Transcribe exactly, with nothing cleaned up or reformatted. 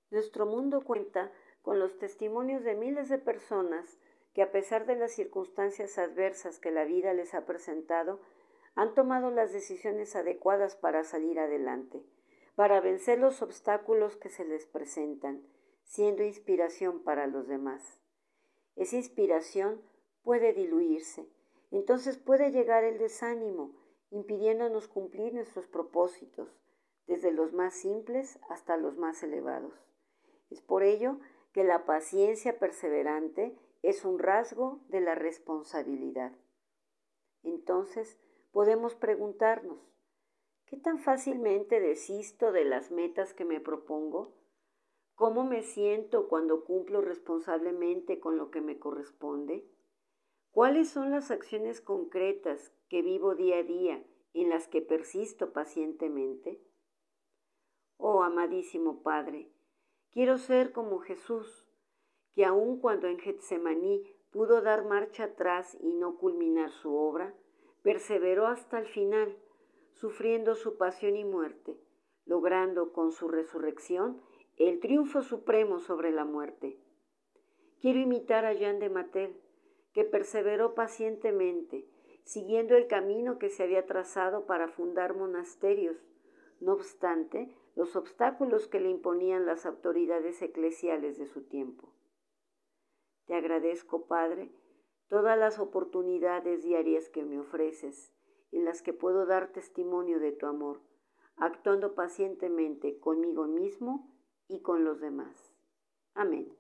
Nuestro mundo cuenta con los testimonios de miles de personas que, a pesar de las circunstancias adversas que la vida les ha presentado, han tomado las decisiones adecuadas para salir adelante, para vencer los obstáculos que se les presentan, siendo inspiración para los demás. Esa inspiración puede diluirse, entonces puede llegar el desánimo, impidiéndonos cumplir nuestros propósitos, desde los más simples hasta los más elevados. Es por ello que la paciencia perseverante es un rasgo de la responsabilidad. Entonces podemos preguntarnos, ¿qué tan fácilmente desisto de las metas que me propongo? ¿Cómo me siento cuando cumplo responsablemente con lo que me corresponde? ¿Cuáles son las acciones concretas que vivo día a día en las que persisto pacientemente? Oh, amadísimo Padre, quiero ser como Jesús, que aun cuando en Getsemaní pudo dar marcha atrás y no culminar su obra, perseveró hasta el final, sufriendo su pasión y muerte, logrando con su resurrección el triunfo supremo sobre la muerte. Quiero imitar a Jean de Matel, que perseveró pacientemente, siguiendo el camino que se había trazado para fundar monasterios, no obstante los obstáculos que le imponían las autoridades eclesiales de su tiempo. Te agradezco, Padre, todas las oportunidades diarias que me ofreces, en las que puedo dar testimonio de tu amor, actuando pacientemente conmigo mismo y con los demás. Amén.